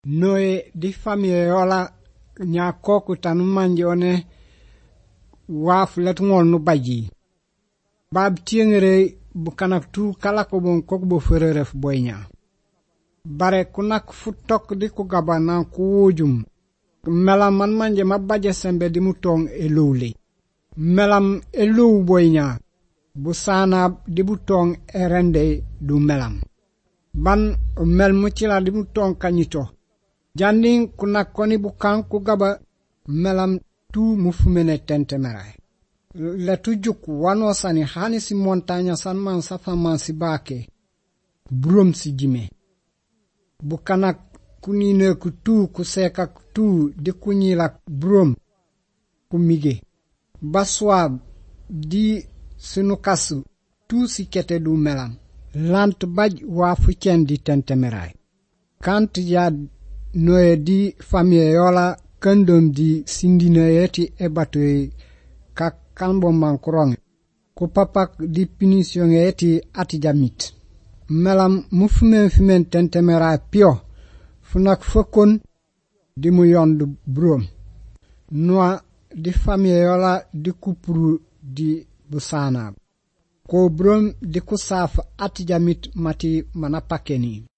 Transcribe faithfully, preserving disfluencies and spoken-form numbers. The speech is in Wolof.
Noe di famille yola nya koku tanu manjone waf letngol no baji. Bab tiengere bukanak tu kala ko bon kok bo fereref boynya. Bare kunak futok di ku gabana ku wujum. Melam man manje mabaje sembe di mutong eluli. Melam elu boynya. Busana di butong erende du melam. Ban mel mucila di butong kanyito. Janding kunak koni bukan ku gaba melam tu mufumene tentemerai. Le tujuk wano sani hani si montanya sanman safaman si bake. Brum si jime. Bukanak kunine kutu kuseka kutu di kunyila brum kumige. Baswab di sinukasu tu si kete du melam. Lant baj wafu chen di tentemerai. Kant ya noe di famille yola kandom di sindina yeti ebatwe ka kambo mankuronge. Ku papak di punition yeti ati jamit. Melam mufumen fumen tentemera pio. Funak fokon di muyondu brom. Noa di famille yola di kupuru di busana. Ko brom di kusaf ati jamit mati manapakeni.